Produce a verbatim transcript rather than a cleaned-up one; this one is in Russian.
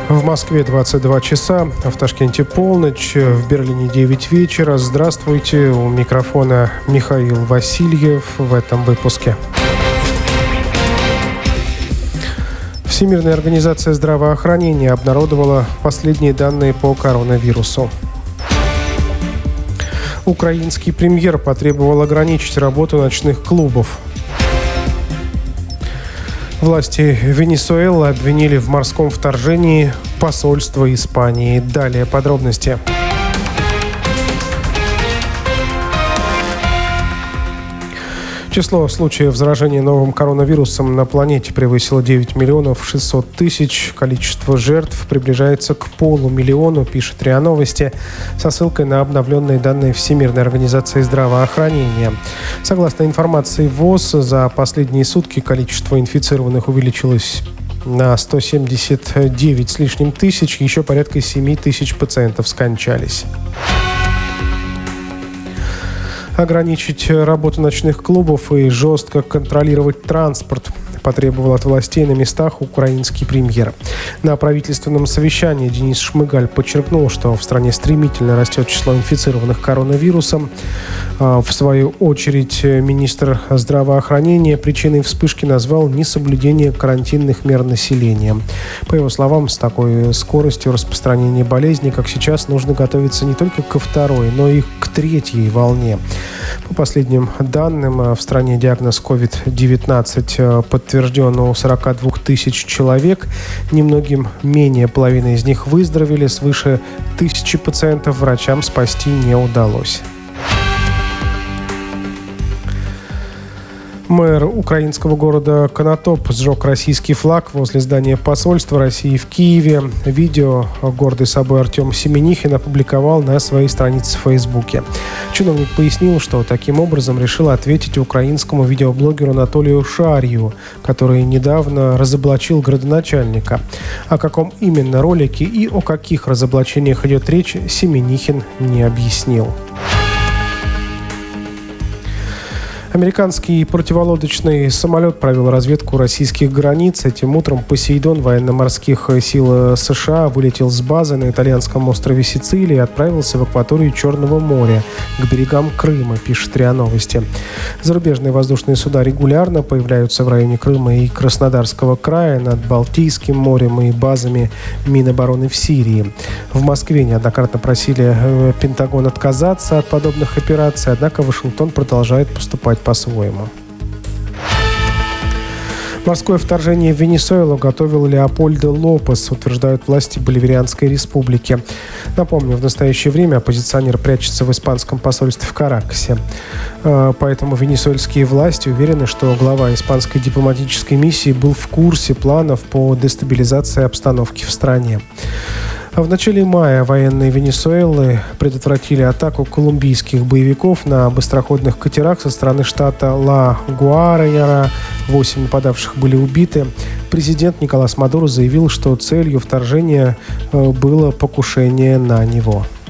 В Москве двадцать два часа, в Ташкенте полночь, в Берлине девять вечера. Здравствуйте, у микрофона Михаил Васильев в этом выпуске. Всемирная организация здравоохранения обнародовала последние данные по коронавирусу. Украинский премьер потребовал ограничить работу ночных клубов. Власти Венесуэлы обвинили в морском вторжении посольство Испании. Далее подробности. Число случаев заражения новым коронавирусом на планете превысило девять миллионов шестьсот тысяч. Количество жертв приближается к полумиллиону, пишет РИА Новости, со ссылкой на обновленные данные Всемирной организации здравоохранения. Согласно информации ВОЗ, за последние сутки количество инфицированных увеличилось на сто семьдесят девять с лишним тысяч, еще порядка семь тысяч пациентов скончались. Ограничить работу ночных клубов и жестко контролировать транспорт потребовал от властей на местах украинский премьер. На правительственном совещании Денис Шмыгаль подчеркнул, что в стране стремительно растет число инфицированных коронавирусом. В свою очередь, министр здравоохранения причиной вспышки назвал несоблюдение карантинных мер населения. По его словам, с такой скоростью распространения болезни, как сейчас, нужно готовиться не только ко второй, но и к третьей волне. По последним данным, в стране диагноз ковид девятнадцать подтвержден у сорок два тысяч человек. Немногим менее половины из них выздоровели. Свыше тысячи пациентов врачам спасти не удалось. Мэр украинского города Конотоп сжег российский флаг возле здания посольства России в Киеве. Видео гордый собой Артем Семенихин опубликовал на своей странице в Фейсбуке. Чиновник пояснил, что таким образом решил ответить украинскому видеоблогеру Анатолию Шарью, который недавно разоблачил градоначальника. О каком именно ролике и о каких разоблачениях идет речь, Семенихин не объяснил. Американский противолодочный самолет провел разведку российских границ. Этим утром «Посейдон» военно-морских сил США вылетел с базы на итальянском острове Сицилия и отправился в акваторию Черного моря, к берегам Крыма, пишет РИА Новости. Зарубежные воздушные суда регулярно появляются в районе Крыма и Краснодарского края, над Балтийским морем и базами Минобороны в Сирии. В Москве неоднократно просили Пентагон отказаться от подобных операций, однако Вашингтон продолжает поступать по-своему. Морское вторжение в Венесуэлу готовил Леопольдо Лопес, утверждают власти Боливарианской республики. Напомню, в настоящее время оппозиционер прячется в испанском посольстве в Каракасе. Поэтому венесуэльские власти уверены, что глава испанской дипломатической миссии был в курсе планов по дестабилизации обстановки в стране. В начале мая военные Венесуэлы предотвратили атаку колумбийских боевиков на быстроходных катерах со стороны штата Ла-Гуайра. Восемь нападавших были убиты. Президент Николас Мадуро заявил, что целью вторжения было покушение на него.